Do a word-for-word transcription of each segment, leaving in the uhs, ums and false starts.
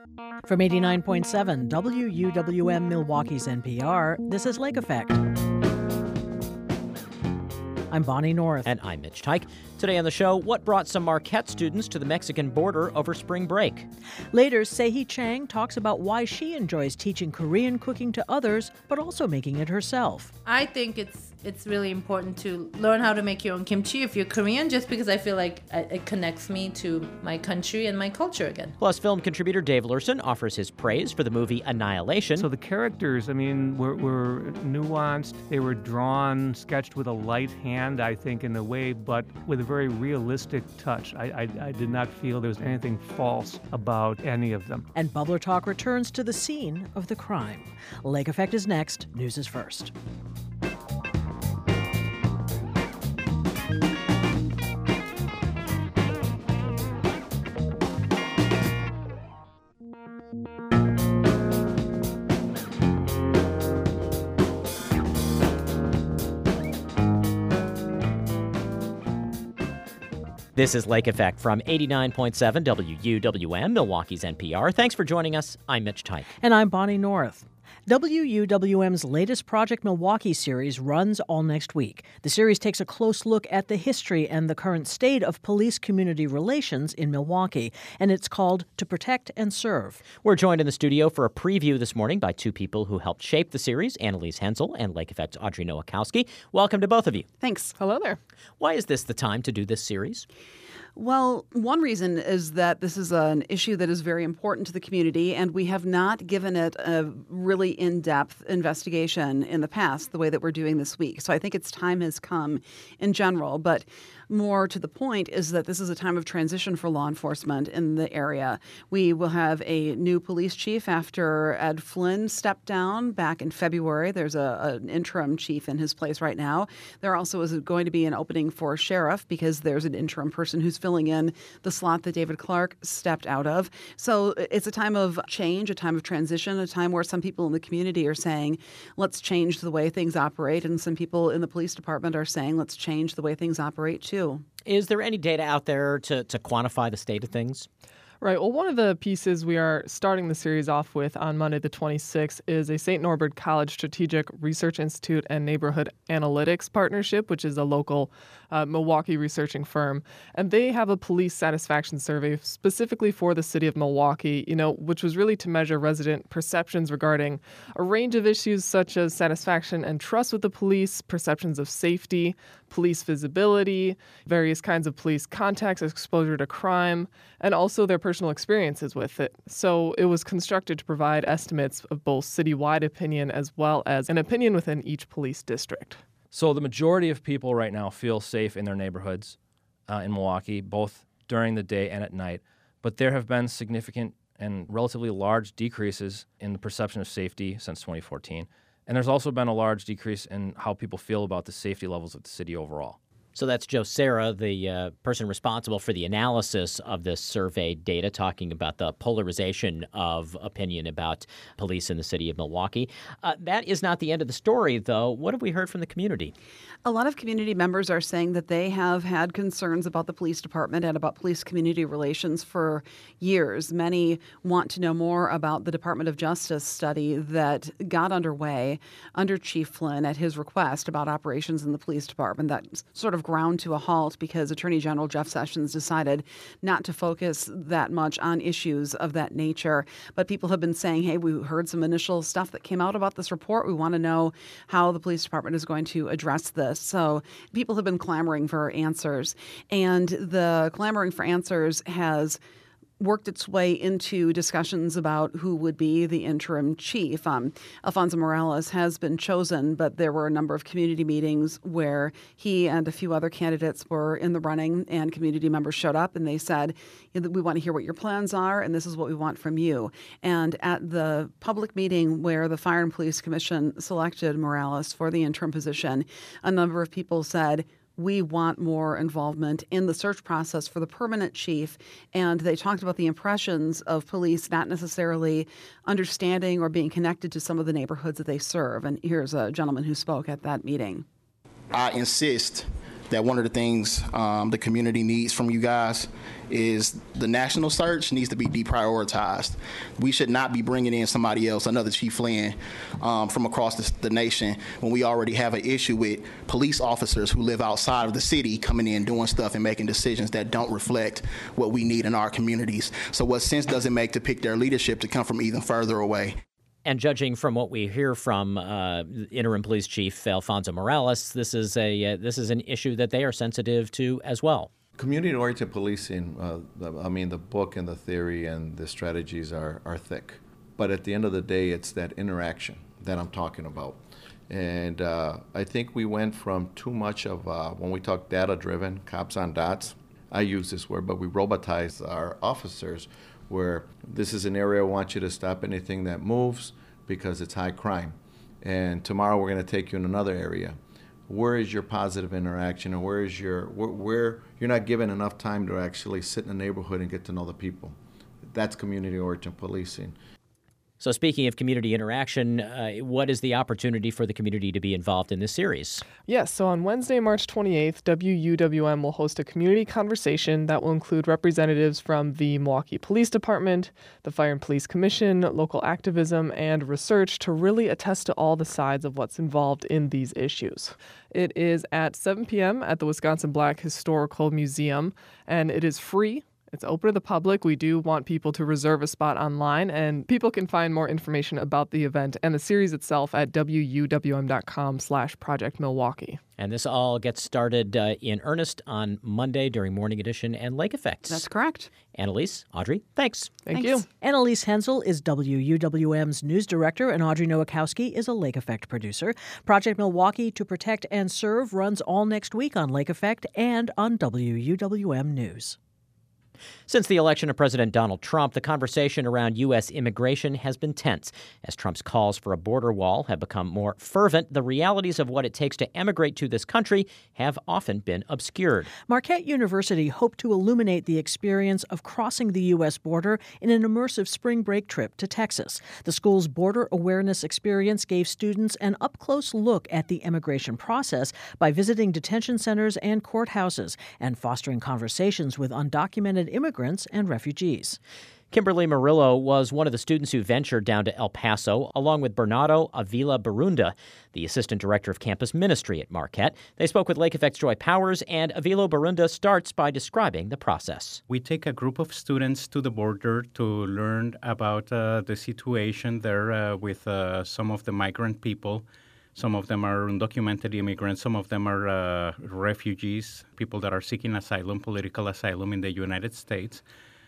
From eighty-nine point seven W U W M Milwaukee's N P R, this is Lake Effect. I'm Bonnie North. And I'm Mitch Tyke. Today on the show, what brought some Marquette students to the Mexican border over spring break? Later, Sehi Chang talks about why she enjoys teaching Korean cooking to others, but also making it herself. I think it's it's really important to learn how to make your own kimchi if you're Korean, just because I feel like it connects me to my country and my culture again. Plus, film contributor Dave Lurson offers his praise for the movie Annihilation. So the characters, I mean, were, were nuanced. They were drawn, sketched with a light hand, I think, in a way, but with a very realistic touch. I, I, I did not feel there was anything false about any of them. And Bubbler Talk returns to the scene of the crime. Lake Effect is next. News is first. This is Lake Effect from eighty-nine point seven W U W M, Milwaukee's N P R. Thanks for joining us. I'm Mitch Tyke. And I'm Bonnie North. W U W M's latest Project Milwaukee series runs all next week. The series takes a close look at the history and the current state of police-community relations in Milwaukee, and it's called To Protect and Serve. We're joined in the studio for a preview this morning by two people who helped shape the series, Annalise Hensel and Lake Effect's Audrey Nowakowski. Welcome to both of you. Thanks. Hello there. Why is this the time to do this series? Well, one reason is that this is an issue that is very important to the community, and we have not given it a really in-depth investigation in the past the way that we're doing this week. So I think its time has come in general, but more to the point is that this is a time of transition for law enforcement in the area. We will have a new police chief after Ed Flynn stepped down back in February. There's a, an interim chief in his place right now. There also is going to be an opening for sheriff because there's an interim person who's filling in the slot that David Clark stepped out of. So it's a time of change, a time of transition, a time where some people in the community are saying, let's change the way things operate. And some people in the police department are saying, let's change the way things operate too. Is there any data out there to, to quantify the state of things? Right. Well, one of the pieces we are starting the series off with on Monday the twenty-sixth is a Saint Norbert College Strategic Research Institute and Neighborhood Analytics Partnership, which is a local uh, Milwaukee researching firm. And they have a police satisfaction survey specifically for the city of Milwaukee, you know, which was really to measure resident perceptions regarding a range of issues such as satisfaction and trust with the police, perceptions of safety, police visibility, various kinds of police contacts, exposure to crime, and also their personal experiences with it. So it was constructed to provide estimates of both citywide opinion as well as an opinion within each police district. So the majority of people right now feel safe in their neighborhoods uh, in Milwaukee, both during the day and at night. But there have been significant and relatively large decreases in the perception of safety since twenty fourteen. And there's also been a large decrease in how people feel about the safety levels of the city overall. So that's Joe Serra, the uh, person responsible for the analysis of this survey data, talking about the polarization of opinion about police in the city of Milwaukee. Uh, that is not the end of the story, though. What have we heard from the community? A lot of community members are saying that they have had concerns about the police department and about police-community relations for years. Many want to know more about the Department of Justice study that got underway under Chief Flynn at his request about operations in the police department that sort of ground to a halt because Attorney General Jeff Sessions decided not to focus that much on issues of that nature. But people have been saying, hey, we heard some initial stuff that came out about this report. We want to know how the police department is going to address this. So people have been clamoring for answers. And the clamoring for answers has worked its way into discussions about who would be the interim chief. Um, Alfonso Morales has been chosen, but there were a number of community meetings where he and a few other candidates were in the running, and community members showed up and they said, we want to hear what your plans are, and this is what we want from you. And at the public meeting where the Fire and Police Commission selected Morales for the interim position, a number of people said, we want more involvement in the search process for the permanent chief. And they talked about the impressions of police not necessarily understanding or being connected to some of the neighborhoods that they serve. And here's a gentleman who spoke at that meeting. I insist that one of the things um, the community needs from you guys is the national search needs to be deprioritized. We should not be bringing in somebody else, another Chief Flynn, um, from across the, the nation when we already have an issue with police officers who live outside of the city coming in, doing stuff and making decisions that don't reflect what we need in our communities. So what sense does it make to pick their leadership to come from even further away? And judging from what we hear from uh, Interim Police Chief Alfonso Morales, this is a uh, this is an issue that they are sensitive to as well. Community-oriented policing, uh, the, I mean, the book and the theory and the strategies are, are thick. But at the end of the day, it's that interaction that I'm talking about. And uh, I think we went from too much of, uh, when we talk data-driven, cops on dots, I use this word, but we robotize our officers where this is an area I want you to stop anything that moves because it's high crime. And tomorrow we're going to take you in another area. Where is your positive interaction, or where is your where, where you're not given enough time to actually sit in the neighborhood and get to know the people? That's community-oriented policing. So speaking of community interaction, uh, what is the opportunity for the community to be involved in this series? Yes, so on Wednesday, March twenty-eighth, W U W M will host a community conversation that will include representatives from the Milwaukee Police Department, the Fire and Police Commission, local activism, and research to really attest to all the sides of what's involved in these issues. It is at seven p.m. at the Wisconsin Black Historical Museum, and it is free. It's open to the public. We do want people to reserve a spot online, and people can find more information about the event and the series itself at W U W M dot com slash Project Milwaukee. And this all gets started uh, in earnest on Monday during Morning Edition and Lake Effect. That's correct. Annalise, Audrey, thanks. Thank Thanks. you. Annalise Hensel is W U W M's news director, and Audrey Nowakowski is a Lake Effect producer. Project Milwaukee to Protect and Serve runs all next week on Lake Effect and on W U W M News. Since the election of President Donald Trump, the conversation around U S immigration has been tense. As Trump's calls for a border wall have become more fervent, the realities of what it takes to emigrate to this country have often been obscured. Marquette University hoped to illuminate the experience of crossing the U S border in an immersive spring break trip to Texas. The school's border awareness experience gave students an up-close look at the immigration process by visiting detention centers and courthouses and fostering conversations with undocumented immigrants and refugees. Kimberly Murillo was one of the students who ventured down to El Paso, along with Bernardo Avila Barunda, the assistant director of campus ministry at Marquette. They spoke with Lake Effect's Joy Powers, and Avila Barunda starts by describing the process. We take a group of students to the border to learn about uh, the situation there uh, with uh, some of the migrant people. Some of them are undocumented immigrants. Some of them are uh, refugees, people that are seeking asylum, political asylum in the United States.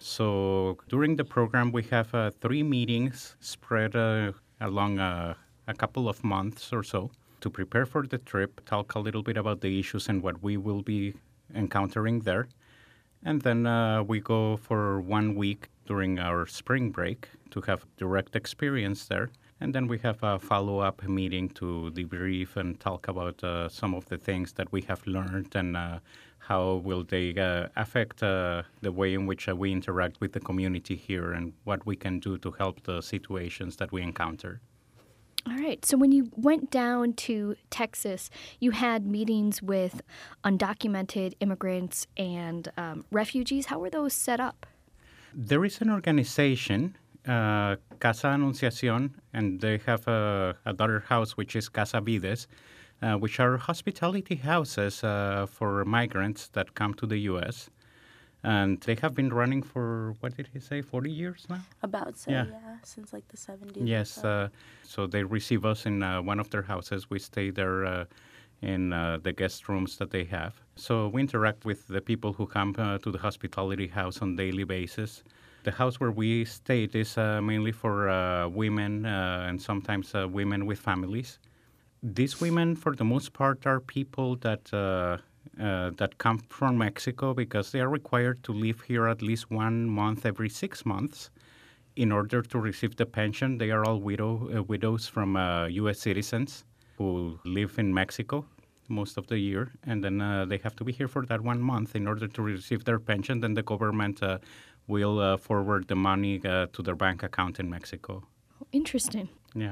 So during the program, we have uh, three meetings spread uh, along uh, a couple of months or so to prepare for the trip, talk a little bit about the issues and what we will be encountering there. And then uh, we go for one week during our spring break to have direct experience there. And then we have a follow-up meeting to debrief and talk about uh, some of the things that we have learned and uh, how will they uh, affect uh, the way in which uh, we interact with the community here and what we can do to help the situations that we encounter. All right. So when you went down to Texas, you had meetings with undocumented immigrants and um, refugees. How were those set up? There is an organization, uh, Casa Anunciación, and they have a, a daughter house, which is Casa Vides, uh, which are hospitality houses uh, for migrants that come to the U S And they have been running for, what did he say, forty years now? About so, yeah, yeah since like the seventies. Yes, so. Uh, so they receive us in uh, one of their houses. We stay there uh, in uh, the guest rooms that they have. So we interact with the people who come uh, to the hospitality house on a daily basis. The house where we stayed is uh, mainly for uh, women uh, and sometimes uh, women with families. These women, for the most part, are people that uh, uh, that come from Mexico because they are required to live here at least one month every six months in order to receive the pension. They are all widow uh, widows from uh, U S citizens who live in Mexico most of the year, and then uh, they have to be here for that one month in order to receive their pension. Then the government uh, will uh, forward the money uh, to their bank account in Mexico. Interesting. Yeah.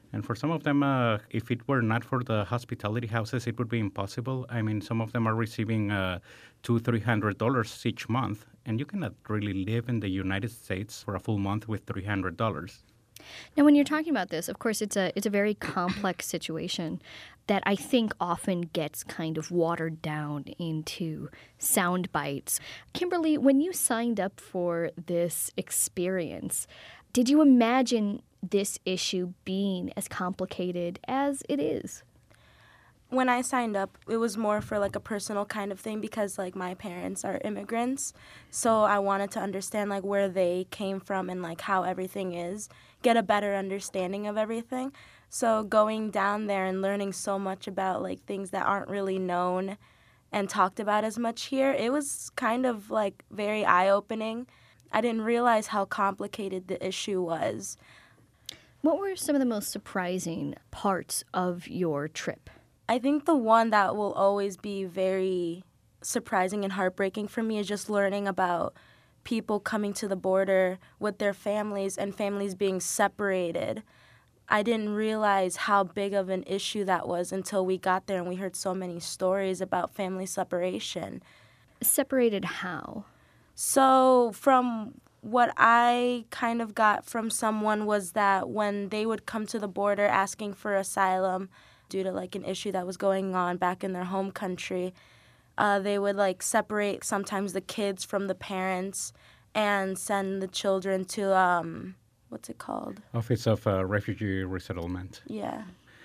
And for some of them, uh, if it were not for the hospitality houses, it would be impossible. I mean, some of them are receiving uh, two, three hundred dollars each month, and you cannot really live in the United States for a full month with three hundred dollars. Now, when you're talking about this, of course, it's a it's a very complex situation that I think often gets kind of watered down into sound bites. Kimberly, when you signed up for this experience, did you imagine this issue being as complicated as it is? When I signed up, it was more for like a personal kind of thing because like my parents are immigrants. So I wanted to understand like where they came from and like how everything is, get a better understanding of everything. So going down there and learning so much about like things that aren't really known and talked about as much here, it was kind of like very eye-opening. I didn't realize how complicated the issue was. What were some of the most surprising parts of your trip? I think the one that will always be very surprising and heartbreaking for me is just learning about people coming to the border with their families and families being separated. I didn't realize how big of an issue that was until we got there and we heard so many stories about family separation. Separated how? So from what I kind of got from someone was that when they would come to the border asking for asylum due to like an issue that was going on back in their home country, uh, they would like separate sometimes the kids from the parents and send the children to, um, what's it called? Office of uh, Refugee Resettlement. Yeah.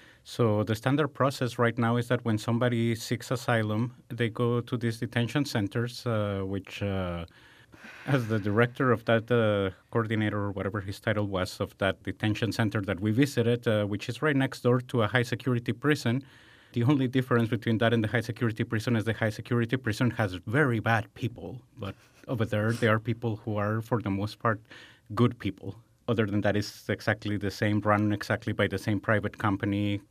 So the standard process right now is that when somebody seeks asylum, they go to these detention centers, uh, which, uh, as the director of that uh, coordinator or whatever his title was of that detention center that we visited, uh, which is right next door to a high-security prison, the only difference between that and the high-security prison is the high-security prison has very bad people, but over there, there are people who are, for the most part, good people. Other than that, it's exactly the same, run exactly by the same private company.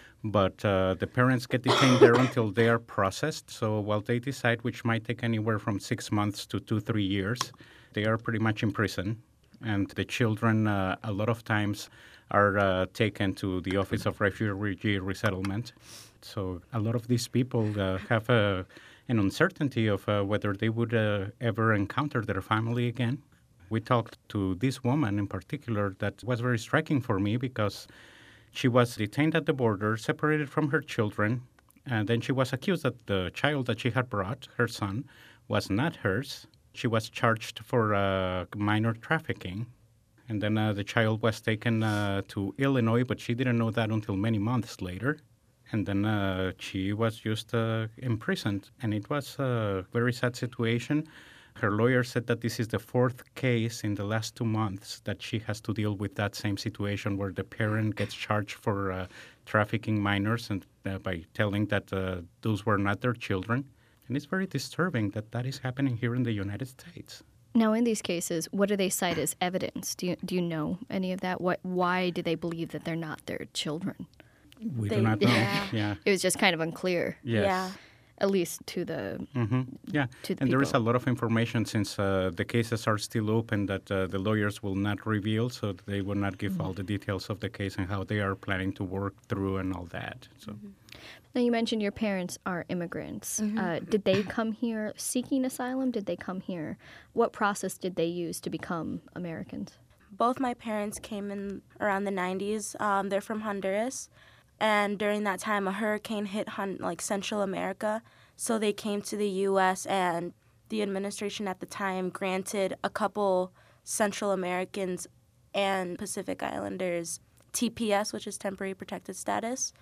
But uh, the parents get detained there until they are processed. So while they decide, which might take anywhere from six months to two, three years, they are pretty much in prison. And the children, uh, a lot of times, are uh, taken to the Office of Refugee Resettlement. So a lot of these people uh, have uh, an uncertainty of uh, whether they would uh, ever encounter their family again. We talked to this woman in particular that was very striking for me because she was detained at the border, separated from her children, and then she was accused that the child that she had brought, her son, was not hers. She was charged for uh, minor trafficking. And then uh, the child was taken uh, to Illinois, but she didn't know that until many months later. And then uh, she was just uh, imprisoned. And it was a very sad situation. Her lawyer said that this is the fourth case in the last two months that she has to deal with that same situation where the parent gets charged for uh, trafficking minors and uh, by telling that uh, those were not their children. And it's very disturbing that that is happening here in the United States. Now, in these cases, what do they cite as evidence? Do you, do you know any of that? What? Why do they believe that they're not their children? We They- do not know. yeah. Yeah. It was just kind of unclear, Yes. Yeah. at least to the Mm-hmm. Yeah, to the and there is a people. lot of information since uh, the cases are still open that uh, the lawyers will not reveal, so they will not give all the details of the case and how they are planning to work through and all that. So, Now, you mentioned your parents are immigrants. Uh, did they come here seeking asylum? Did they come here? What process did they use to become Americans? Both my parents came in around the nineties. Um, they're from Honduras. And during that time, a hurricane hit Hon- like Central America. So they came to the U S and the administration at the time granted a couple Central Americans and Pacific Islanders T P S, which is temporary protected status.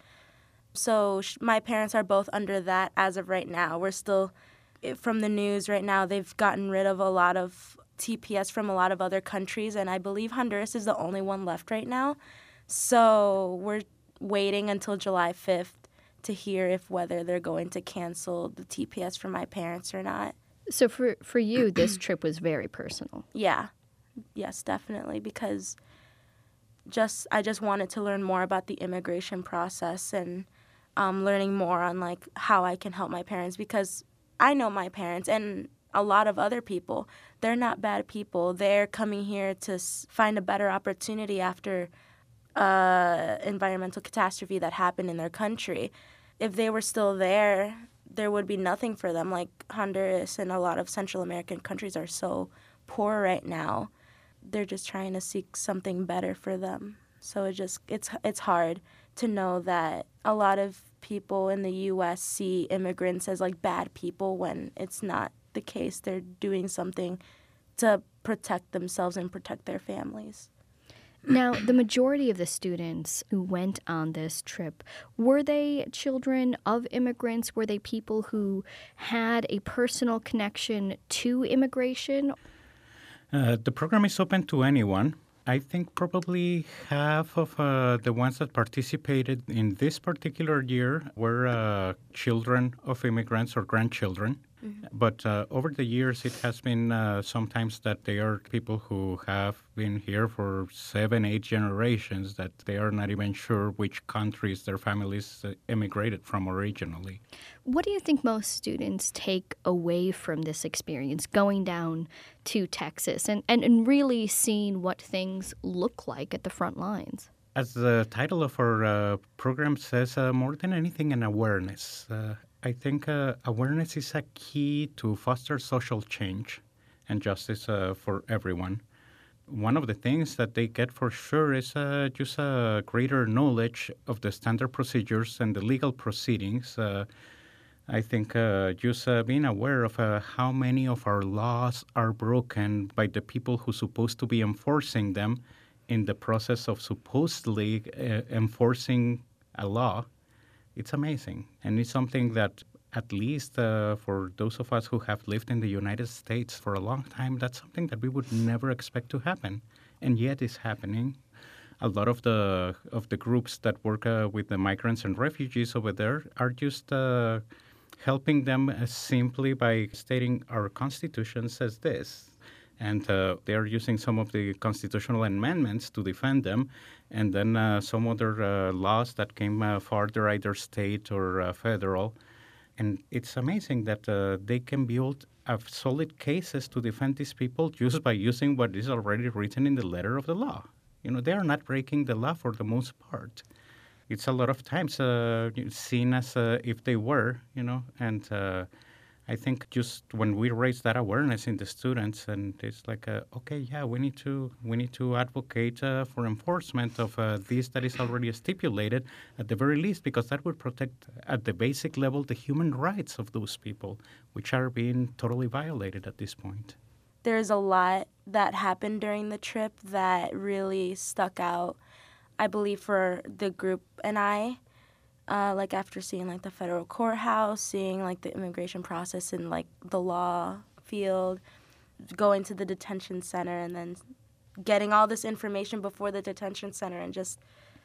So sh- my parents are both under that as of right now. We're still, i- from the news right now, they've gotten rid of a lot of T P S from a lot of other countries, and I believe Honduras is the only one left right now. So we're waiting until July fifth to hear if whether they're going to cancel the T P S for my parents or not. So for, for you, this trip was very personal. Yeah. Yes, definitely, because just I just wanted to learn more about the immigration process and um, learning more on like how I can help my parents, because I know my parents and a lot of other people. They're not bad people. They're coming here to s- find a better opportunity after uh, environmental catastrophe that happened in their country. If they were still there, there would be nothing for them. Like Honduras and a lot of Central American countries are so poor right now. They're just trying to seek something better for them. So it just it's it's hard to know that a lot of people in the U S see immigrants as like bad people when it's not the case. They're doing something to protect themselves and protect their families. Now, the majority of the students who went on this trip, were they children of immigrants? Were they people who had a personal connection to immigration? Uh, the program is open to anyone. I think probably half of uh, the ones that participated in this particular year were uh, children of immigrants or grandchildren. Mm-hmm. But uh, over the years, it has been uh, sometimes that they are people who have been here for seven, eight generations, that they are not even sure which countries their families uh, immigrated from originally. What do you think most students take away from this experience, going down to Texas and, and, and really seeing what things look like at the front lines? As the title of our uh, program says, uh, more than anything, an awareness. Uh, I think uh, awareness is a key to foster social change and justice uh, for everyone. One of the things that they get for sure is uh, just a greater knowledge of the standard procedures and the legal proceedings. Uh, I think uh, just uh, being aware of uh, how many of our laws are broken by the people who are supposed to be enforcing them in the process of supposedly uh, enforcing a law. It's amazing. And it's something that, at least uh, for those of us who have lived in the United States for a long time, that's something that we would never expect to happen. And yet it's happening. A lot of the of the groups that work uh, with the migrants and refugees over there are just uh, helping them uh, simply by stating our Constitution says this. And uh, they're using some of the constitutional amendments to defend them. And then uh, some other uh, laws that came uh, farther, either state or uh, federal. And it's amazing that uh, they can build uh, solid cases to defend these people just by using what is already written in the letter of the law. You know, they are not breaking the law for the most part. It's a lot of times uh, seen as uh, if they were, you know, and uh, I think just when we raise that awareness in the students, and it's like, uh, okay, yeah, we need to we need to advocate uh, for enforcement of uh, this that is already stipulated at the very least, because that would protect at the basic level the human rights of those people, which are being totally violated at this point. There's a lot that happened during the trip that really stuck out, I believe, for the group and I. Uh, like after seeing like the federal courthouse, seeing like the immigration process in like the law field, going to the detention center, and then getting all this information before the detention center, and just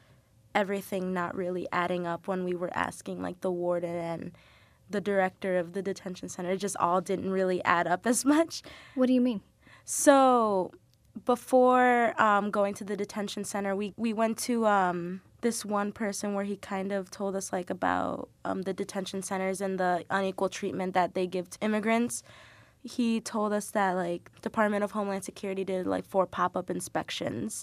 everything not really adding up when we were asking like the warden and the director of the detention center. It just all didn't really add up as much. What do you mean? So before um, going to the detention center, we, we went to um, this one person where he kind of told us like about um, the detention centers and the unequal treatment that they give to immigrants. He told us that like Department of Homeland Security did like four pop-up inspections,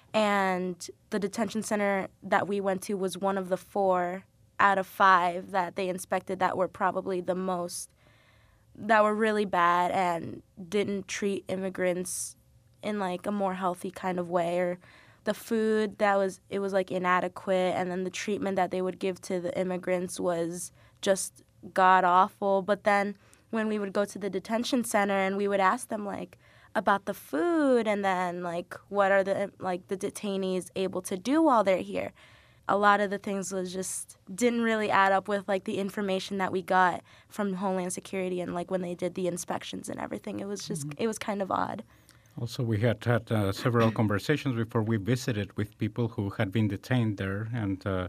and the detention center that we went to was one of the four out of five that they inspected that were probably the most, that were really bad and didn't treat immigrants in like a more healthy kind of way, or the food that was, it was like inadequate, and then the treatment that they would give to the immigrants was just god awful. But then when we would go to the detention center and we would ask them like about the food, and then like what are the like the detainees able to do while they're here, a lot of the things was just didn't really add up with like the information that we got from Homeland Security and like when they did the inspections and everything. It was just, mm-hmm. it was kind of odd. Also, we had had uh, several conversations before we visited with people who had been detained there, and uh,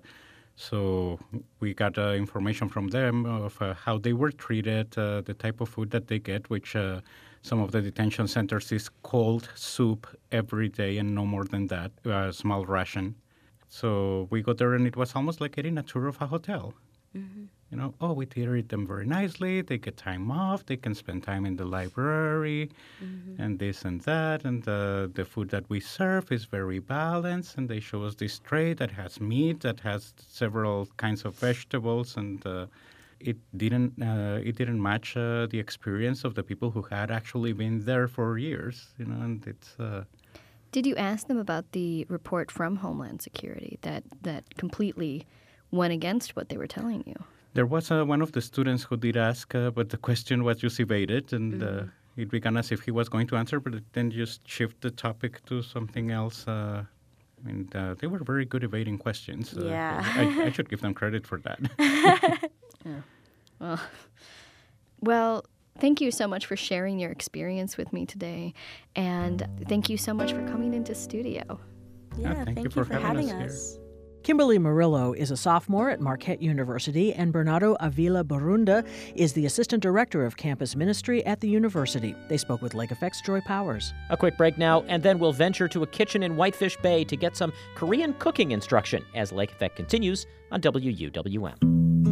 so we got uh, information from them of uh, how they were treated, uh, the type of food that they get, which uh, some of the detention centers is cold soup every day and no more than that, a small ration. So we got there, and it was almost like getting a tour of a hotel. Mm-hmm. You know, oh, we treat them very nicely. They get time off. They can spend time in the library, mm-hmm. and this and that. And uh, the food that we serve is very balanced. And they show us this tray that has meat, that has several kinds of vegetables, and uh, it didn't uh, it didn't match uh, the experience of the people who had actually been there for years. You know, and it's. Uh, Did you ask them about the report from Homeland Security that that completely went against what they were telling you? There was uh, one of the students who did ask, uh, but the question was just evaded, and mm-hmm. uh, it began as if he was going to answer, but it then just shift the topic to something else. Uh, I mean, uh, they were very good evading questions. Uh, yeah. I, I should give them credit for that. yeah. Well, well, thank you so much for sharing your experience with me today, and thank you so much for coming into studio. Yeah, uh, thank, thank you you for, for having, having us, us. here. Kimberly Murillo is a sophomore at Marquette University, and Bernardo Avila Barunda is the assistant director of campus ministry at the university. They spoke with Lake Effect's Joy Powers. A quick break now, and then we'll venture to a kitchen in Whitefish Bay to get some Korean cooking instruction as Lake Effect continues on W U W M.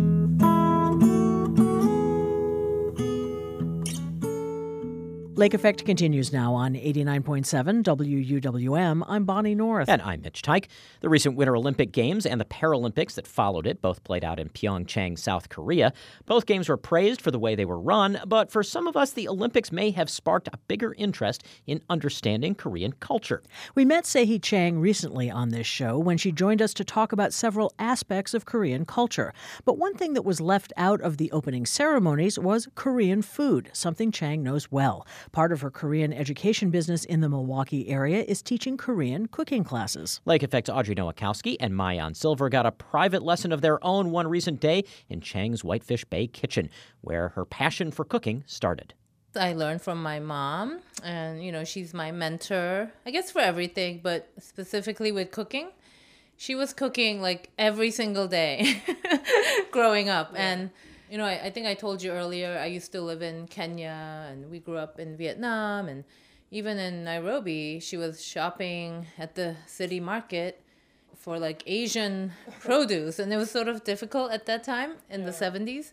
Lake Effect continues now on eighty-nine point seven W U W M. I'm Bonnie North. And I'm Mitch Teich. The recent Winter Olympic Games and the Paralympics that followed it both played out in Pyeongchang, South Korea. Both games were praised for the way they were run, but for some of us, the Olympics may have sparked a bigger interest in understanding Korean culture. We met Se-hee Chang recently on this show when she joined us to talk about several aspects of Korean culture. But one thing that was left out of the opening ceremonies was Korean food, something Chang knows well. Part of her Korean education business in the Milwaukee area is teaching Korean cooking classes. Lake Effect's Audrey Nowakowski and Mayan Silver got a private lesson of their own one recent day in Chang's Whitefish Bay kitchen, where her passion for cooking started. I learned from my mom, and, you know, she's my mentor, I guess, for everything, but specifically with cooking. She was cooking, like, every single day growing up, yeah. and... You know, I, I think I told you earlier, I used to live in Kenya, and we grew up in Vietnam, and even in Nairobi, she was shopping at the city market for like Asian produce, and it was sort of difficult at that time in yeah. the seventies.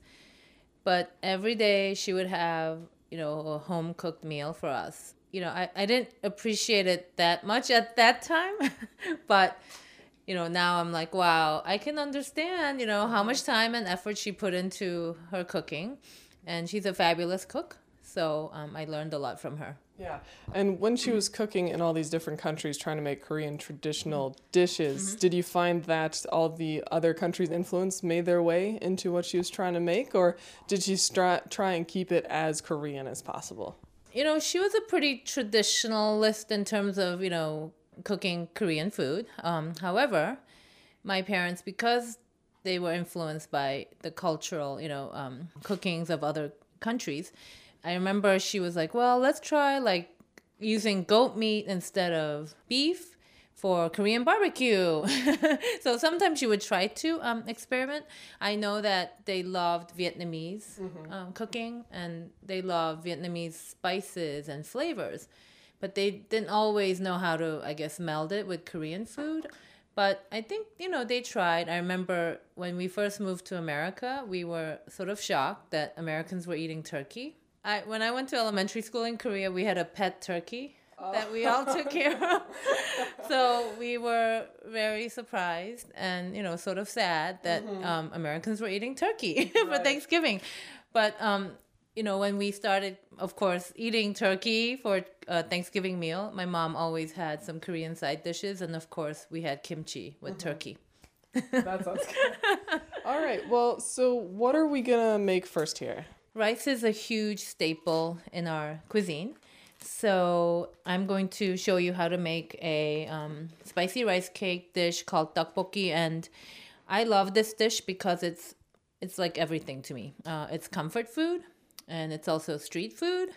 But every day she would have, you know, a home cooked meal for us. You know, I, I didn't appreciate it that much at that time, but... You know, now I'm like, wow, I can understand, you know, how much time and effort she put into her cooking. And she's a fabulous cook. So um, I learned a lot from her. Yeah. And when she was cooking in all these different countries trying to make Korean traditional dishes, mm-hmm. did you find that all the other countries' influence made their way into what she was trying to make? Or did she stri- try and keep it as Korean as possible? You know, she was a pretty traditionalist in terms of, you know, cooking Korean food. Um, however, my parents, because they were influenced by the cultural, you know, um, cookings of other countries, I remember she was like, well, let's try like using goat meat instead of beef for Korean barbecue. So sometimes she would try to um, experiment. I know that they loved Vietnamese mm-hmm. um, cooking, and they love Vietnamese spices and flavors. But they didn't always know how to, I guess, meld it with Korean food. But I think, you know, they tried. I remember when we first moved to America, we were sort of shocked that Americans were eating turkey. I, when I went to elementary school in Korea, we had a pet turkey oh. that we all took care of. So we were very surprised and, you know, sort of sad that mm-hmm. um, Americans were eating turkey for right. Thanksgiving. But... Um, You know, when we started, of course, eating turkey for a Thanksgiving meal, my mom always had some Korean side dishes. And, of course, we had kimchi with mm-hmm. turkey. That sounds good. All right. Well, so what are we going to make first here? Rice is a huge staple in our cuisine. So I'm going to show you how to make a um, spicy rice cake dish called tteokbokki. And I love this dish because it's it's like everything to me. Uh, it's comfort food. And it's also street food,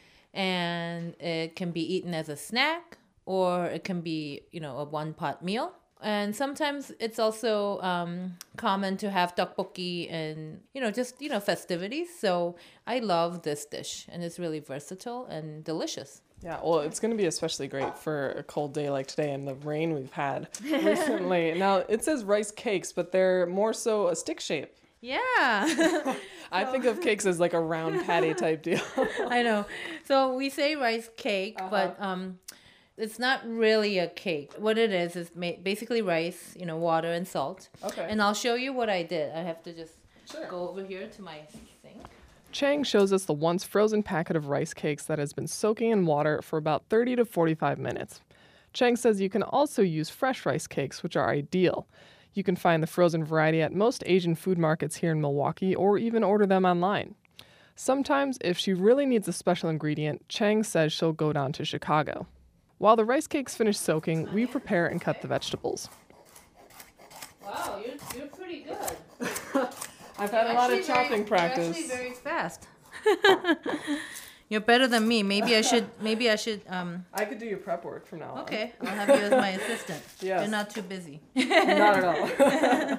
and it can be eaten as a snack, or it can be, you know, a one-pot meal. And sometimes it's also um, common to have tteokbokki in, you know, just, you know, festivities. So I love this dish, and it's really versatile and delicious. Yeah, well, it's going to be especially great for a cold day like today and the rain we've had recently. Now, it says rice cakes, but they're more so a stick shape. Yeah. I think of cakes as like a round patty type deal. I know. So we say rice cake, Uh-huh. but um, it's not really a cake. What it is is ma- basically rice, you know, water and salt. Okay. And I'll show you what I did. I have to just Sure. go over here to my sink. Chang shows us the once frozen packet of rice cakes that has been soaking in water for about thirty to forty-five minutes. Chang says you can also use fresh rice cakes, which are ideal. You can find the frozen variety at most Asian food markets here in Milwaukee or even order them online. Sometimes, if she really needs a special ingredient, Chang says she'll go down to Chicago. While the rice cakes finish soaking, we prepare and cut the vegetables. Wow, you're, you're pretty good. I've had a lot of chopping practice. You're actually very fast. You're better than me. Maybe I should. Maybe I should. Um. I could do your prep work from now on. Okay, I'll have you as my assistant. Yes. You're not too busy. Not at all.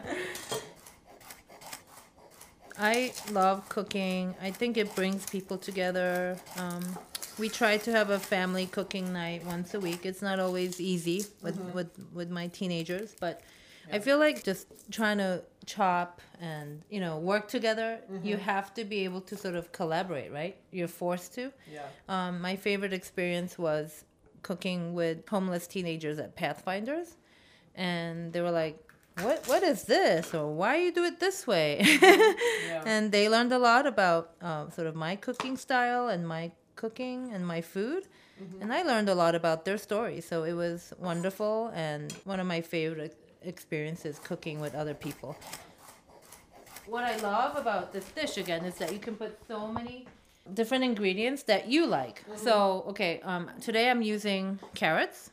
I love cooking. I think it brings people together. Um, we try to have a family cooking night once a week. It's not always easy with mm-hmm. with, with my teenagers, but yeah. I feel like just trying to chop and, you know, work together, mm-hmm. you have to be able to sort of collaborate, right? You're forced to. Yeah. Um, my favorite experience was cooking with homeless teenagers at Pathfinders, and they were like, what what is this, or why you do it this way? Yeah. And they learned a lot about uh, sort of my cooking style and my cooking and my food, mm-hmm. and I learned a lot about their story. So it was wonderful, and one of my favorite experiences cooking with other people. What I love about this dish again is that you can put so many different ingredients that you like. Mm-hmm. So okay, um, today I'm using carrots.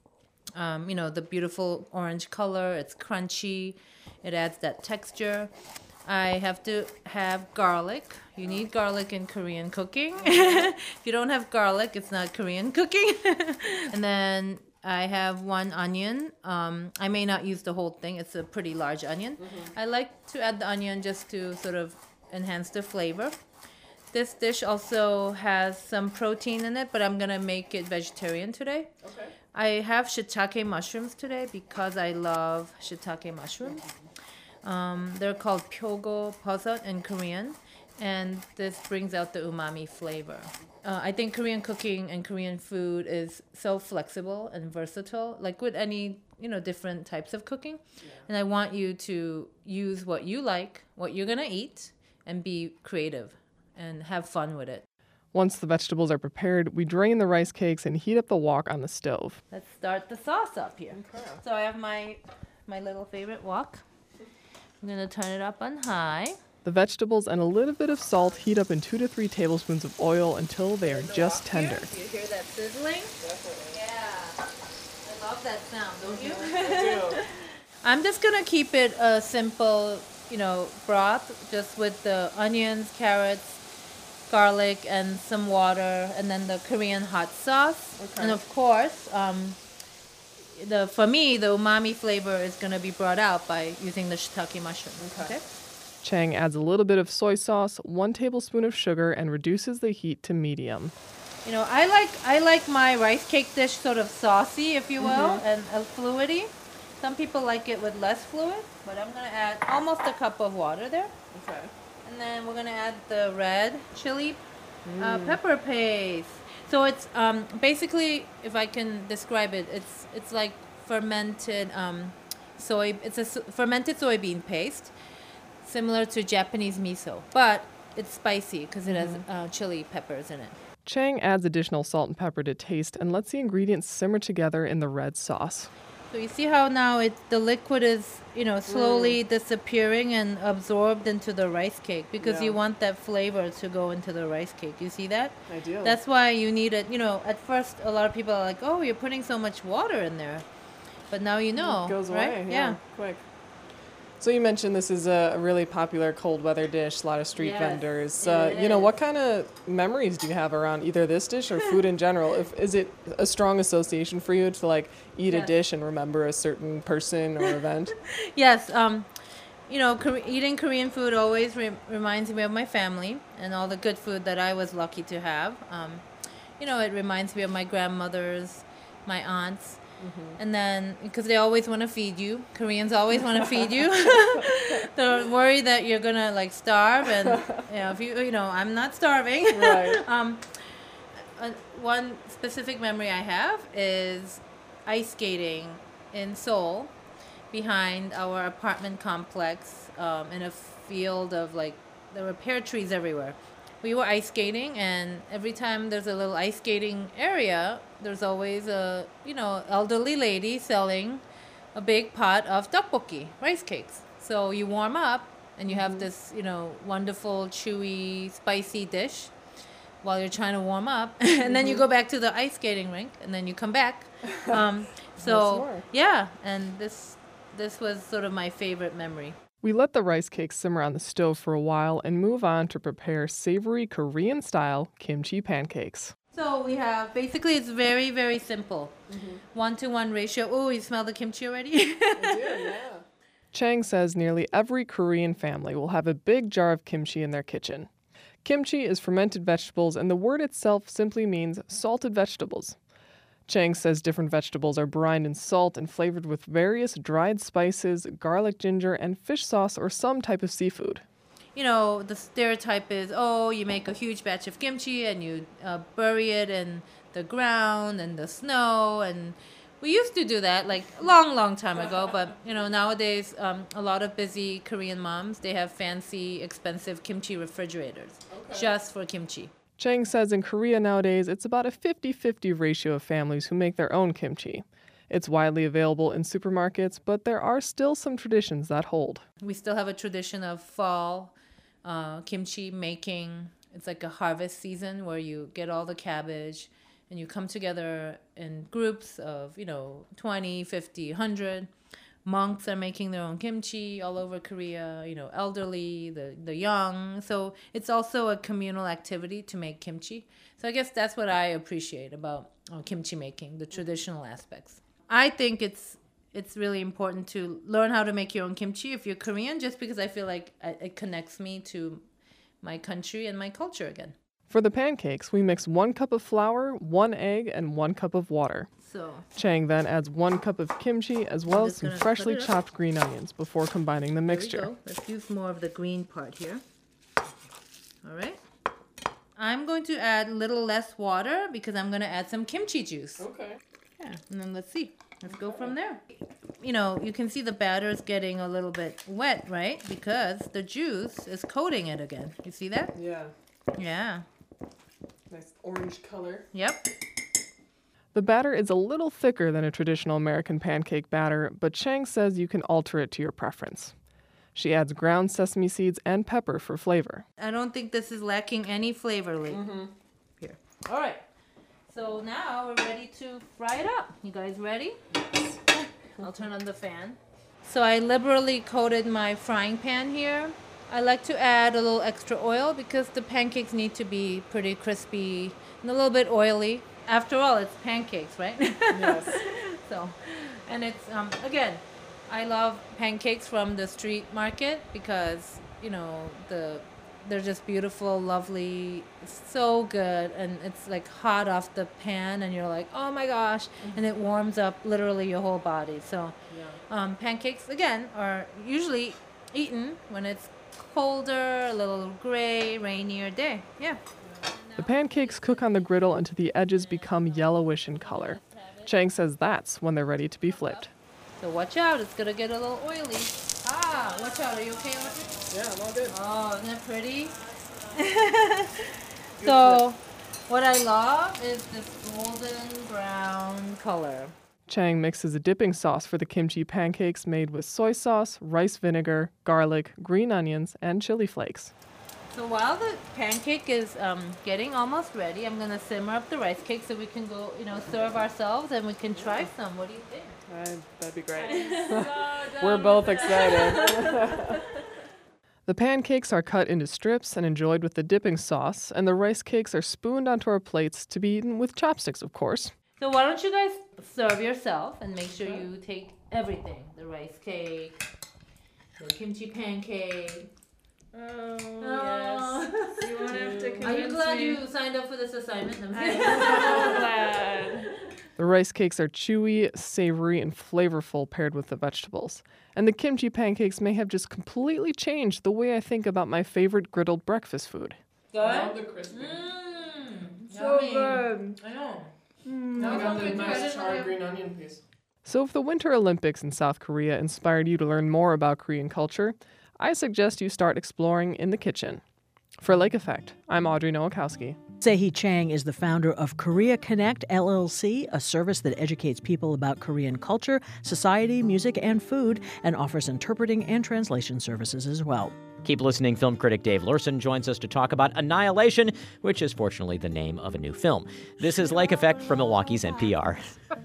Um, you know, the beautiful orange color. It's crunchy. It adds that texture. I have to have garlic. You need garlic in Korean cooking. If you don't have garlic, it's not Korean cooking. And then I have one onion. Um, I may not use the whole thing. It's a pretty large onion. Mm-hmm. I like to add the onion just to sort of enhance the flavor. This dish also has some protein in it, but I'm going to make it vegetarian today. Okay. I have shiitake mushrooms today because I love shiitake mushrooms. Um, they're called pyogo bosseot in Korean, and this brings out the umami flavor. Uh, I think Korean cooking and Korean food is so flexible and versatile, like with any, you know, different types of cooking. Yeah. And I want you to use what you like, what you're gonna eat, and be creative and have fun with it. Once the vegetables are prepared, we drain the rice cakes and heat up the wok on the stove. Let's start the sauce up here. Okay. So I have my my little favorite wok. I'm going to turn it up on high. The vegetables and a little bit of salt heat up in two to three tablespoons of oil until they are just tender. Do you hear that sizzling? Definitely. Yeah. I love that sound, don't you? I do. I'm just going to keep it a simple, you know, broth, just with the onions, carrots, garlic, and some water, and then the Korean hot sauce. Okay. And of course, um, the for me, the umami flavor is going to be brought out by using the shiitake mushroom. Okay. okay. Chang adds a little bit of soy sauce, one tablespoon of sugar, and reduces the heat to medium. You know, I like I like my rice cake dish sort of saucy, if you will, mm-hmm. and uh, fluidy. Some people like it with less fluid, but I'm going to add almost a cup of water there. Okay. And then we're going to add the red chili uh, mm. pepper paste. So it's um, basically, if I can describe it, it's it's like fermented um, soy. It's a s- fermented soybean paste, similar to Japanese miso, but it's spicy because it mm-hmm. has uh, chili peppers in it. Chang adds additional salt and pepper to taste and lets the ingredients simmer together in the red sauce. So you see how now it the liquid is, you know, slowly mm. disappearing and absorbed into the rice cake because yeah. you want that flavor to go into the rice cake. You see that? I do. That's why you need it. You know, at first a lot of people are like, "Oh, you're putting so much water in there," but now you know, it goes right? away. Yeah. yeah, quick. So you mentioned this is a really popular cold weather dish, a lot of street yes, vendors. Uh, you know, what kind of memories do you have around either this dish or food in general? If is it a strong association for you to like eat yes. a dish and remember a certain person or event? Yes. Um, you know, Kore- eating Korean food always re- reminds me of my family and all the good food that I was lucky to have. Um, you know, it reminds me of my grandmothers, my aunts. Mm-hmm. And then, because they always want to feed you. Koreans always want to feed you. They're worried that you're going to, like, starve. And, you know, if you, you know, I'm not starving. Right. um, uh, one specific memory I have is ice skating in Seoul behind our apartment complex um, in a field of, like, there were pear trees everywhere. We were ice skating, and every time there's a little ice skating area, there's always a, you know, elderly lady selling a big pot of tteokbokki, rice cakes. So you warm up, and you have this, you know, wonderful, chewy, spicy dish while you're trying to warm up. And then you go back to the ice skating rink, and then you come back. Um, so, yeah, and this this was sort of my favorite memory. We let the rice cakes simmer on the stove for a while and move on to prepare savory Korean-style kimchi pancakes. So we have, basically it's very, very simple. Mm-hmm. One-to-one ratio. Oh, you smell the kimchi already? I do, yeah. Chang says nearly every Korean family will have a big jar of kimchi in their kitchen. Kimchi is fermented vegetables, and the word itself simply means salted vegetables. Chang says different vegetables are brined in salt and flavored with various dried spices, garlic, ginger, and fish sauce or some type of seafood. You know, the stereotype is, oh, you make a huge batch of kimchi and you uh, bury it in the ground and the snow. And we used to do that like a long, long time ago. But, you know, nowadays, um, a lot of busy Korean moms, they have fancy, expensive kimchi refrigerators okay. just for kimchi. Chang says in Korea nowadays, it's about a fifty-fifty ratio of families who make their own kimchi. It's widely available in supermarkets, but there are still some traditions that hold. We still have a tradition of fall uh, kimchi making. It's like a harvest season where you get all the cabbage and you come together in groups of, you know, twenty, fifty, one hundred. Monks are making their own kimchi all over Korea, you know, elderly, the, the young. So it's also a communal activity to make kimchi. So I guess that's what I appreciate about uh, kimchi making, the traditional aspects. I think it's it's really important to learn how to make your own kimchi if you're Korean, just because I feel like it connects me to my country and my culture again. For the pancakes, we mix one cup of flour, one egg, and one cup of water. So Chang then adds one cup of kimchi as well as some freshly chopped green onions before combining the mixture. There we go. Let's use more of the green part here. All right. I'm going to add a little less water because I'm going to add some kimchi juice. Okay. Yeah, and then let's see. Let's go from there. You know, you can see the batter is getting a little bit wet, right? Because the juice is coating it again. You see that? Yeah. Yeah. Nice orange color. Yep. The batter is a little thicker than a traditional American pancake batter, but Chang says you can alter it to your preference. She adds ground sesame seeds and pepper for flavor. I don't think this is lacking any flavor, Lee. Mm-hmm. Here. All right. So now we're ready to fry it up. You guys ready? Yes. I'll turn on the fan. So I liberally coated my frying pan here. I like to add a little extra oil because the pancakes need to be pretty crispy and a little bit oily. After all, it's pancakes, right? Yes. So, and it's, um, again, I love pancakes from the street market because, you know, the they're just beautiful, lovely, so good, and it's like hot off the pan, and you're like, oh my gosh, mm-hmm. and it warms up literally your whole body. So, yeah. um, pancakes, again, are usually eaten when it's colder, a little gray, rainier day. Yeah. The pancakes cook on the griddle until the edges become yellowish in color. Chang says that's when they're ready to be flipped. So watch out, it's gonna get a little oily. Ah, watch out, are you okay with it? Yeah, I'm all good. Oh, isn't that pretty? So, what I love is this golden brown color. Chang mixes a dipping sauce for the kimchi pancakes made with soy sauce, rice vinegar, garlic, green onions, and chili flakes. So while the pancake is um, getting almost ready, I'm gonna simmer up the rice cake so we can go, you know, serve ourselves and we can try some. What do you think? Uh, that'd be great. So We're both excited. The pancakes are cut into strips and enjoyed with the dipping sauce, and the rice cakes are spooned onto our plates to be eaten with chopsticks, of course. So why don't you guys serve yourself and make sure you take everything. The rice cake, the kimchi pancake. Oh, oh. Yes. You won't have to convince Are you glad me. you signed up for this assignment? I'm so glad. The rice cakes are chewy, savory, and flavorful paired with the vegetables. And the kimchi pancakes may have just completely changed the way I think about my favorite griddled breakfast food. Good? I love the crispy. Mm, So yummy. good. I know. Mm, I got the nice charred green onion piece. So if the Winter Olympics in South Korea inspired you to learn more about Korean culture, I suggest you start exploring in the kitchen. For Lake Effect, I'm Audrey Nowakowski. Se-hee Chang is the founder of Korea Connect, L L C, a service that educates people about Korean culture, society, music, and food, and offers interpreting and translation services as well. Keep listening. Film critic Dave Lurson joins us to talk about Annihilation, which is fortunately the name of a new film. This is Lake Effect from Milwaukee's N P R.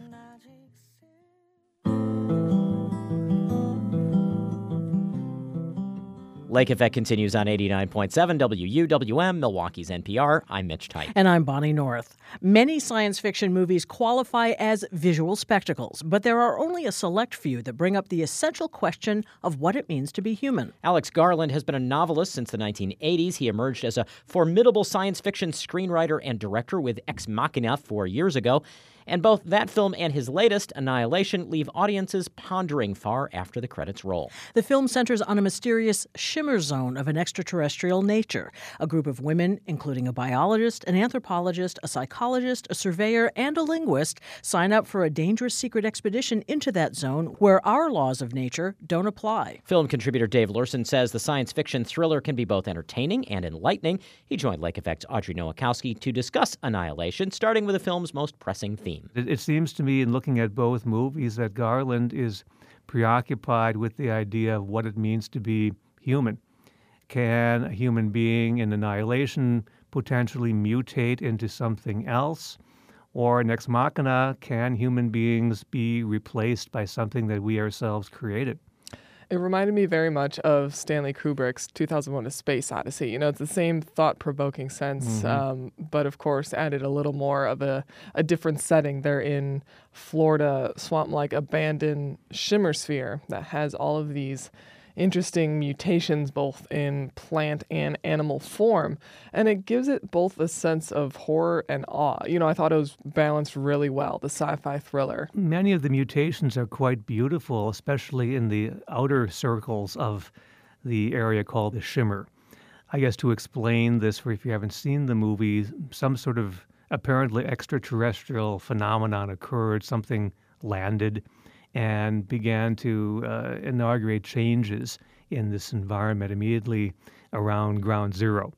Lake Effect continues on eighty-nine point seven W U W M, Milwaukee's N P R. I'm Mitch Tite. And I'm Bonnie North. Many science fiction movies qualify as visual spectacles, but there are only a select few that bring up the essential question of what it means to be human. Alex Garland has been a novelist since the nineteen eighties. He emerged as a formidable science fiction screenwriter and director with Ex Machina four years ago. And both that film and his latest, Annihilation, leave audiences pondering far after the credits roll. The film centers on a mysterious shimmer zone of an extraterrestrial nature. A group of women, including a biologist, an anthropologist, a psychologist, a surveyor, and a linguist, sign up for a dangerous secret expedition into that zone where our laws of nature don't apply. Film contributor Dave Lurson says the science fiction thriller can be both entertaining and enlightening. He joined Lake Effect's Audrey Nowakowski to discuss Annihilation, starting with the film's most pressing theme. It, it seems to me, in looking at both movies, that Garland is preoccupied with the idea of what it means to be human. Can a human being in Annihilation potentially mutate into something else? Or in Ex Machina, can human beings be replaced by something that we ourselves created? It reminded me very much of Stanley Kubrick's two thousand one: A Space Odyssey. You know, it's the same thought-provoking sense, Mm-hmm. um, but of course added a little more of a, a different setting. They're in Florida, swamp-like abandoned shimmer sphere that has all of these interesting mutations both in plant and animal form, and it gives it both a sense of horror and awe. You know, I thought it was balanced really well, the sci-fi thriller. Many of the mutations are quite beautiful, especially in the outer circles of the area called the shimmer. I guess to explain this, for if you haven't seen the movie, some sort of apparently extraterrestrial phenomenon occurred, something landed and began to uh, inaugurate changes in this environment immediately around ground zero.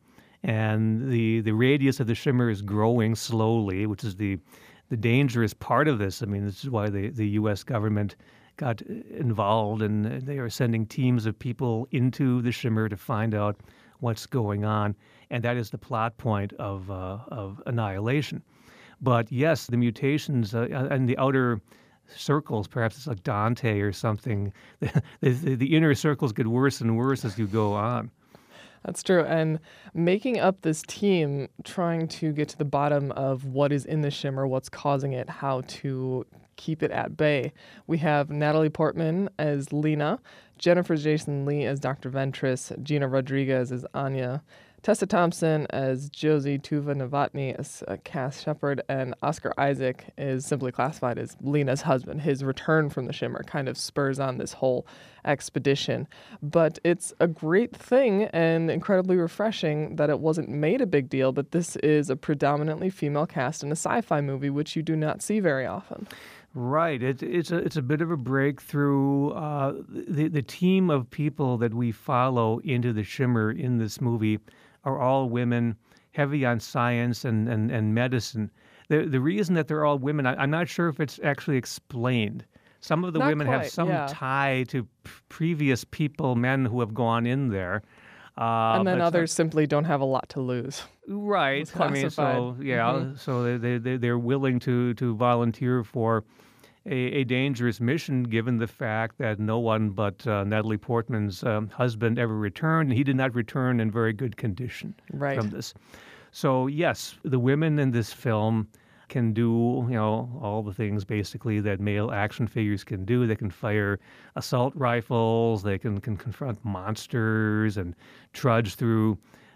And the, the radius of the shimmer is growing slowly, which is the, the dangerous part of this. I mean, this is why the, the U S government got involved, and they are sending teams of people into the shimmer to find out what's going on. And that is the plot point of, uh, of Annihilation. But yes, the mutations uh, and the outer circles, perhaps it's like Dante or something. The, the, the inner circles get worse and worse as you go on. That's true. And making up this team, trying to get to the bottom of what is in the shimmer, what's causing it, how to keep it at bay. We have Natalie Portman as Lena, Jennifer Jason Leigh as Doctor Ventress, Gina Rodriguez as Anya, Tessa Thompson as Josie Tuva Novotny as uh, Cass Shepard, and Oscar Isaac is simply classified as Lena's husband. His return from the shimmer kind of spurs on this whole expedition. But it's a great thing and incredibly refreshing that it wasn't made a big deal, but this is a predominantly female cast in a sci-fi movie, which you do not see very often. Right. It, it's, a, it's a bit of a breakthrough. Uh, the, the team of people that we follow into the shimmer in this movie are all women, heavy on science and, and, and medicine. The, the reason that they're all women, I, I'm not sure if it's actually explained. Some of the Not women quite, have some yeah. tie to p- previous people, men who have gone in there. Uh, and then but others simply don't have a lot to lose. Right. It's I mean, so classified. yeah, Mhm. so they they they're willing to to volunteer for a, a dangerous mission, given the fact that no one but uh, Natalie Portman's um, husband ever returned, and he did not return in very good condition Right. from this. So yes, the women in this film can do, you know, all the things basically that male action figures can do. They can fire assault rifles, they can, can confront monsters and trudge through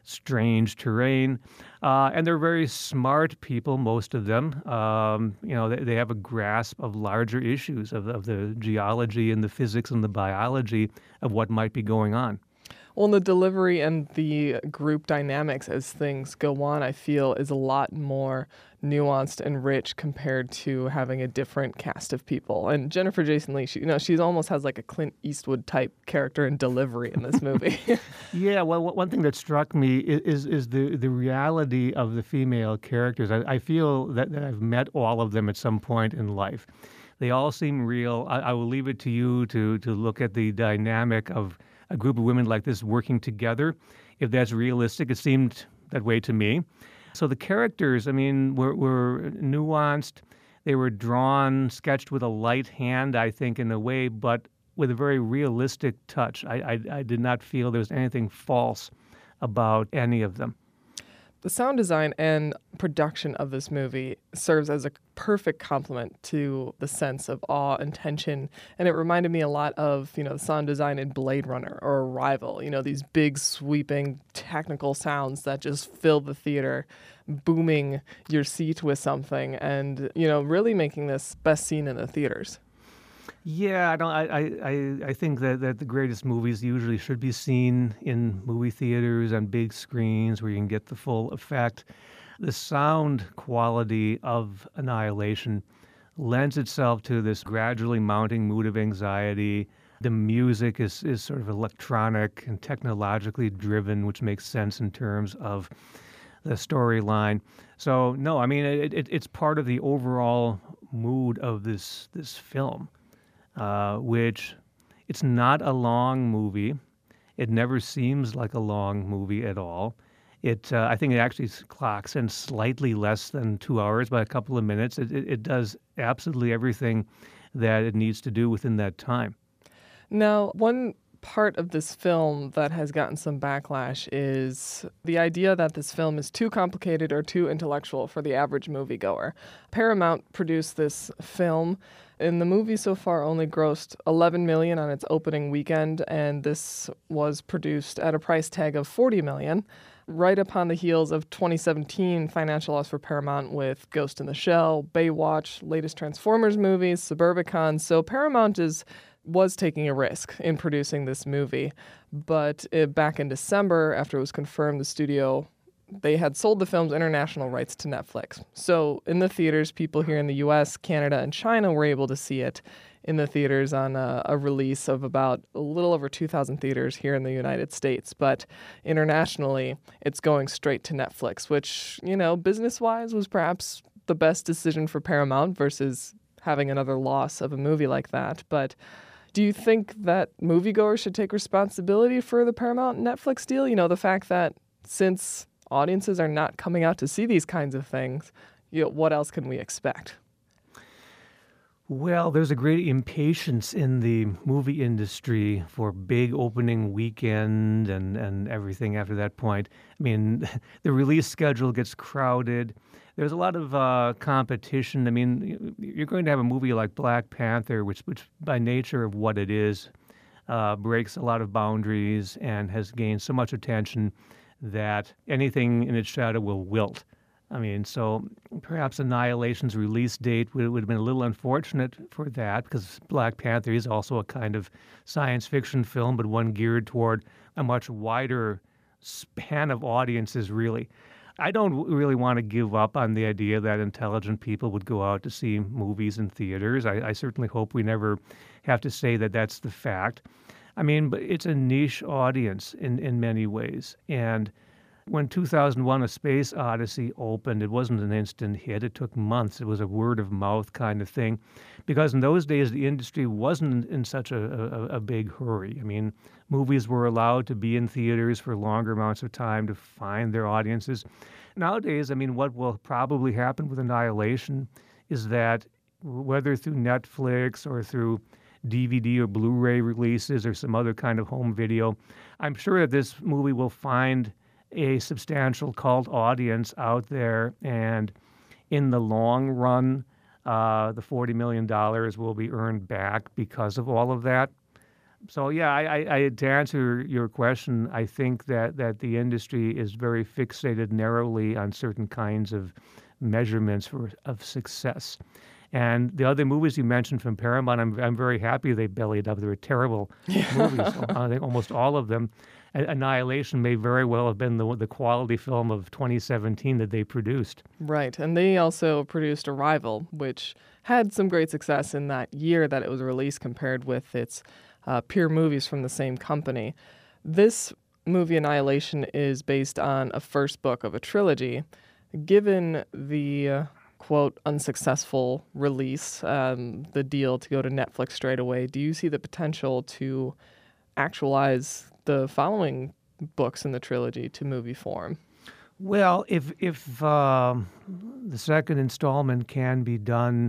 strange terrain. Uh, and they're very smart people, most of them. Um, you know, they, they have a grasp of larger issues of, of the geology and the physics and the biology of what might be going on. Well, the delivery and the group dynamics as things go on, I feel, is a lot more nuanced and rich compared to having a different cast of people. And Jennifer Jason Leigh, she, you know, she almost has like a Clint Eastwood type character and delivery in this movie. Yeah, well, one thing that struck me is is the, the reality of the female characters. I, I feel that, that I've met all of them at some point in life. They all seem real. I, I will leave it to you to to look at the dynamic of a group of women like this working together. If that's realistic, it seemed that way to me. So the characters, I mean, were, were nuanced. They were drawn, sketched with a light hand, I think, in a way, but with a very realistic touch. I, I, I did not feel there was anything false about any of them. The sound design and production of this movie serves as a perfect complement to the sense of awe and tension, and it reminded me a lot of, you know, the sound design in Blade Runner or Arrival, you know, these big, sweeping, technical sounds that just fill the theater, booming your seat with something and, you know, really making this best seen in the theaters. Yeah, I don't. I, I, I think that, that the greatest movies usually should be seen in movie theaters on big screens where you can get the full effect. The sound quality of Annihilation lends itself to this gradually mounting mood of anxiety. The music is, is sort of electronic and technologically driven, which makes sense in terms of the storyline. So, no, I mean, it, it, it's part of the overall mood of this this film. Uh, which it's not a long movie. It never seems like a long movie at all. It, uh, I think it actually clocks in slightly less than two hours by a couple of minutes. It, it, it does absolutely everything that it needs to do within that time. Now, one part of this film that has gotten some backlash is the idea that this film is too complicated or too intellectual for the average moviegoer. Paramount produced this film, and the movie so far only grossed eleven million dollars on its opening weekend, and this was produced at a price tag of forty million dollars, right upon the heels of twenty seventeen financial loss for Paramount with Ghost in the Shell, Baywatch, latest Transformers movies, Suburbicon. So Paramount is was taking a risk in producing this movie. But it, back in December, after it was confirmed the studio, they had sold the film's international rights to Netflix. So in the theaters, people here in the U S, Canada, and China were able to see it in the theaters on a, a release of about a little over two thousand theaters here in the United States. But internationally, it's going straight to Netflix, which, you know, business-wise was perhaps the best decision for Paramount versus having another loss of a movie like that. But do you think that moviegoers should take responsibility for the Paramount Netflix deal? You know, the fact that since audiences are not coming out to see these kinds of things, you know, what else can we expect? Well, there's a great impatience in the movie industry for big opening weekend and, and everything after that point. I mean, the release schedule gets crowded. There's a lot of uh, competition. I mean, you're going to have a movie like Black Panther, which, which by nature of what it is, uh, breaks a lot of boundaries and has gained so much attention that anything in its shadow will wilt. I mean, so perhaps Annihilation's release date would, would have been a little unfortunate for that, because Black Panther is also a kind of science fiction film, but one geared toward a much wider span of audiences, really. I don't really want to give up on the idea that intelligent people would go out to see movies in theaters. I, I certainly hope we never have to say that that's the fact. I mean, but it's a niche audience in, in many ways. And when two thousand one A Space Odyssey opened, it wasn't an instant hit. It took months. It was a word-of-mouth kind of thing, because in those days, the industry wasn't in such a, a, a big hurry. I mean, movies were allowed to be in theaters for longer amounts of time to find their audiences. Nowadays, I mean, what will probably happen with Annihilation is that whether through Netflix or through D V D or Blu-ray releases or some other kind of home video, I'm sure that this movie will find a substantial cult audience out there, and in the long run, uh, the forty million dollars will be earned back because of all of that. So yeah, I, I, I, to answer your question, I think that, that the industry is very fixated narrowly on certain kinds of measurements for, of success. And the other movies you mentioned from Paramount, I'm I'm very happy they bellied up. They were terrible movies. I think almost all of them. Annihilation may very well have been the the quality film of twenty seventeen that they produced. Right, and they also produced Arrival, which had some great success in that year that it was released compared with its uh, peer movies from the same company. This movie, Annihilation, is based on a first book of a trilogy. Given the uh, quote, unsuccessful release, um, the deal to go to Netflix straight away, do you see the potential to actualize the following books in the trilogy to movie form? Well, if if um, the second installment can be done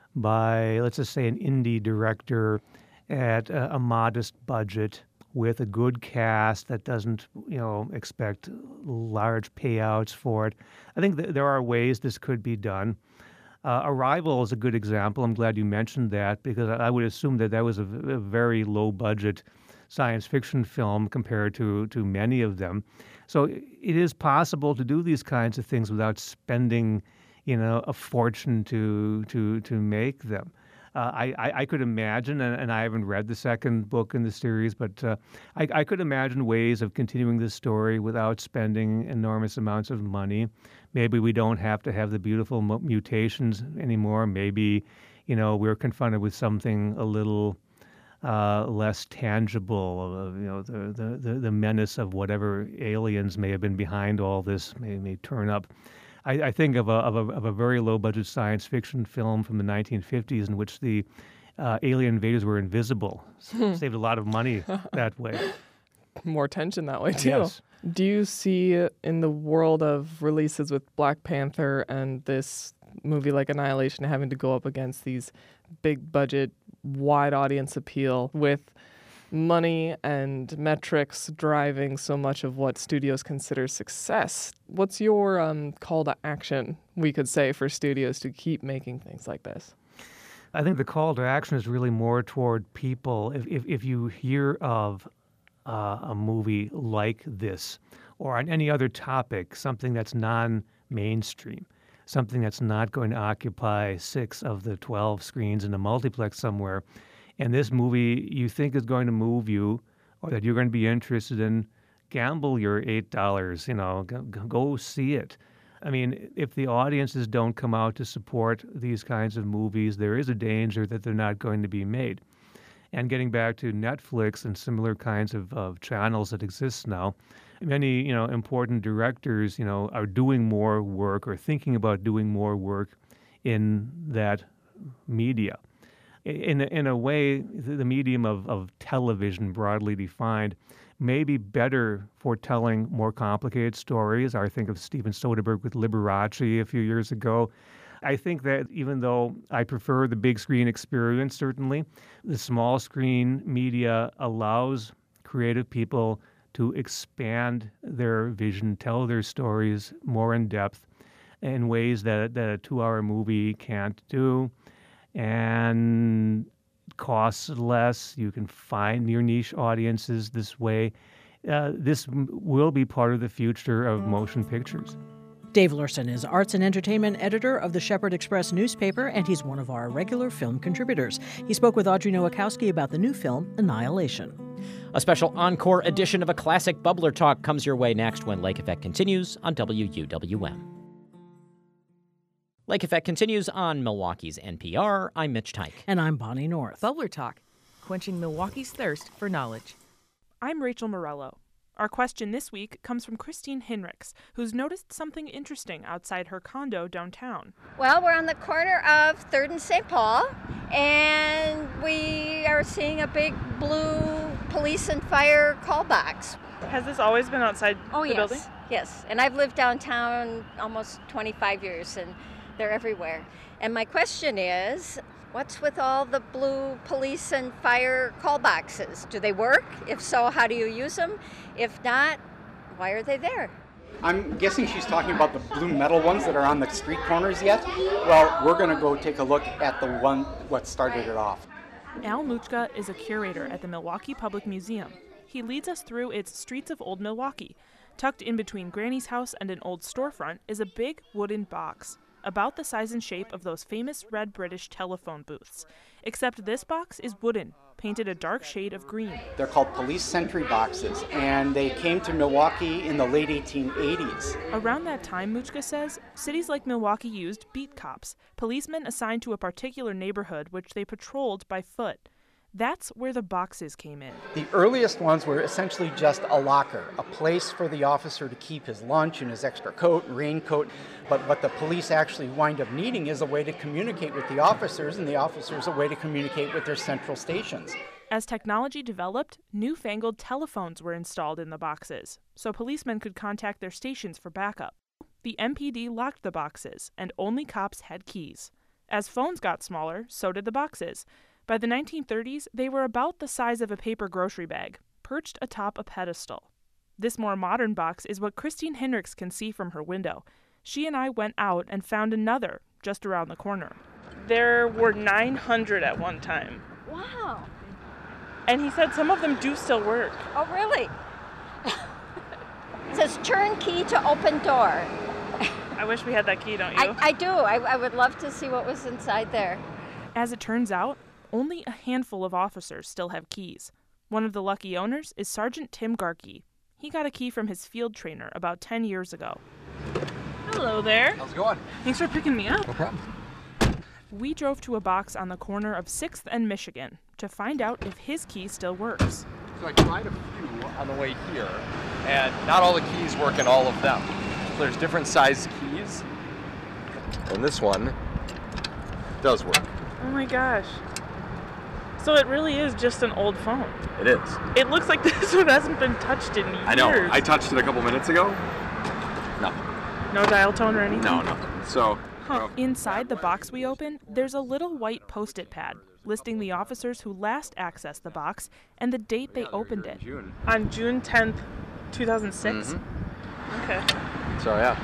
by, let's just say, an indie director at a, a modest budget with a good cast that doesn't, you know, expect large payouts for it, I think th- there are ways this could be done. Uh, Arrival is a good example. I'm glad you mentioned that because I would assume that that was a, v- a very low-budget science fiction film compared to, to many of them. So it is possible to do these kinds of things without spending, you know, a fortune to to to make them. Uh, I, I, I could imagine, and, and I haven't read the second book in the series, but uh, I, I could imagine ways of continuing this story without spending enormous amounts of money. Maybe we don't have to have the beautiful mu- mutations anymore. Maybe, you know, we're confronted with something a little uh, less tangible. Uh, you know, the, the, the, the menace of whatever aliens may have been behind all this may, may turn up. I, I think of a, of a of a very low-budget science fiction film from the nineteen fifties in which the uh, alien invaders were invisible. Saved a lot of money that way. More tension that way, too. Yes. Do you see in the world of releases with Black Panther and this movie like Annihilation having to go up against these big-budget, wide-audience appeal with money and metrics driving so much of what studios consider success? What's your um, call to action, we could say, for studios to keep making things like this? I think the call to action is really more toward people. If if, if you hear of uh, a movie like this or on any other topic, something that's non-mainstream, something that's not going to occupy six of the twelve screens in a multiplex somewhere, and this movie you think is going to move you or that you're going to be interested in, gamble your eight dollars, you know, go, go see it. I mean, if the audiences don't come out to support these kinds of movies, there is a danger that they're not going to be made. And getting back to Netflix and similar kinds of, of channels that exist now, many, you know, important directors, you know, are doing more work or thinking about doing more work in that media. In a, in a way, the medium of, of television, broadly defined, may be better for telling more complicated stories. I think of Steven Soderbergh with Liberace a few years ago. I think that even though I prefer the big screen experience, certainly, the small screen media allows creative people to expand their vision, tell their stories more in depth in ways that, that a two-hour movie can't do. And costs less. You can find your niche audiences this way. Uh, this m- will be part of the future of motion pictures. Dave Lurson is arts and entertainment editor of the Shepherd Express newspaper, and he's one of our regular film contributors. He spoke with Audrey Nowakowski about the new film, Annihilation. A special encore edition of a classic bubbler talk comes your way next when Lake Effect continues on W U W M. Lake Effect continues on Milwaukee's N P R. I'm Mitch Tyke. And I'm Bonnie North. Bubbler Talk, quenching Milwaukee's thirst for knowledge. I'm Rachel Morello. Our question this week comes from Christine Hinrichs, who's noticed something interesting outside her condo downtown. Well, we're on the corner of third and Saint Paul, and we are seeing a big blue police and fire call box. Has this always been outside oh, the yes. building? Yes, and I've lived downtown almost twenty-five years, and they're everywhere. And my question is, what's with all the blue police and fire call boxes? Do they work? If so, how do you use them? If not, why are they there? I'm guessing she's talking about the blue metal ones that are on the street corners yet. Well, we're going to go take a look at the one what started it off. Al Muchka is a curator at the Milwaukee Public Museum. He leads us through its Streets of Old Milwaukee. Tucked in between Granny's house and an old storefront is a big wooden box, about the size and shape of those famous red British telephone booths. Except this box is wooden, painted a dark shade of green. They're called police sentry boxes, and they came to Milwaukee in the late eighteen eighties. Around that time, Muchka says, cities like Milwaukee used beat cops, policemen assigned to a particular neighborhood which they patrolled by foot. That's where the boxes came in. The earliest ones were essentially just a locker, a place for the officer to keep his lunch and his extra coat and raincoat. But what the police actually wind up needing is a way to communicate with the officers, and the officers a way to communicate with their central stations. As technology developed, newfangled telephones were installed in the boxes, so policemen could contact their stations for backup. The M P D locked the boxes, and only cops had keys. As phones got smaller, so did the boxes. By the nineteen thirties, they were about the size of a paper grocery bag, perched atop a pedestal. This more modern box is what Christine Hinrichs can see from her window. She and I went out and found another just around the corner. There were nine hundred at one time. Wow. And he said some of them do still work. Oh, really? It says turnkey to open door. I wish we had that key, don't you? I, I do. I, I would love to see what was inside there. As it turns out, only a handful of officers still have keys. One of the lucky owners is Sergeant Tim Garkey. He got a key from his field trainer about ten years ago. Hello there. How's it going? Thanks for picking me up. No problem. We drove to a box on the corner of sixth and Michigan to find out if his key still works. So I tried a few on the way here, and not all the keys work in all of them. So there's different size keys, and this one does work. Oh my gosh. So it really is just an old phone. It is. It looks like this one hasn't been touched in years. I know. I touched it a couple minutes ago. No. No dial tone or anything? No, nothing. So. Huh. Inside the box we open, there's a little white Post-it pad listing the officers who last accessed the box and the date they opened it. June. On June tenth, two thousand six? Mm-hmm. Okay. So, yeah.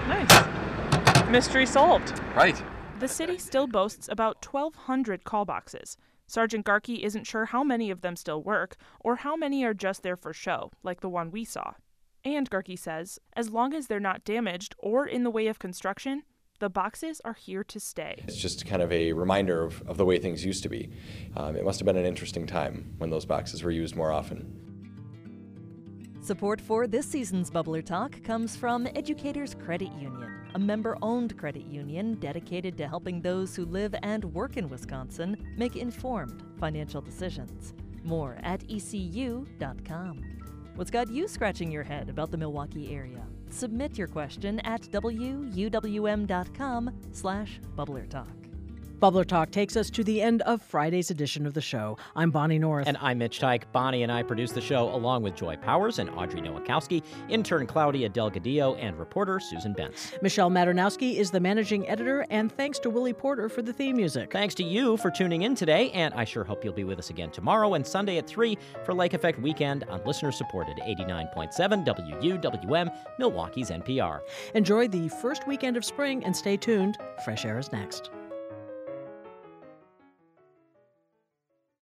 Nice. Mystery solved. Right. The city still boasts about twelve hundred call boxes. Sergeant Garkey isn't sure how many of them still work or how many are just there for show, like the one we saw. And Garkey says, as long as they're not damaged or in the way of construction, the boxes are here to stay. It's just kind of a reminder of, of the way things used to be. Um, it must have been an interesting time when those boxes were used more often. Support for this season's Bubbler Talk comes from Educators Credit Union, a member-owned credit union dedicated to helping those who live and work in Wisconsin make informed financial decisions. More at E C U dot com. What's got you scratching your head about the Milwaukee area? Submit your question at W U W M dot com slash Bubbler Talk. Bubbler Talk takes us to the end of Friday's edition of the show. I'm Bonnie North. And I'm Mitch Teich. Bonnie and I produce the show along with Joy Powers and Audrey Nowakowski, intern Claudia Delgadillo, and reporter Susan Bentz. Michelle Maternowski is the managing editor, and thanks to Willie Porter for the theme music. Thanks to you for tuning in today, and I sure hope you'll be with us again tomorrow and Sunday at three for Lake Effect Weekend on listener-supported eighty-nine point seven W U W M, Milwaukee's N P R. Enjoy the first weekend of spring and stay tuned. Fresh Air is next.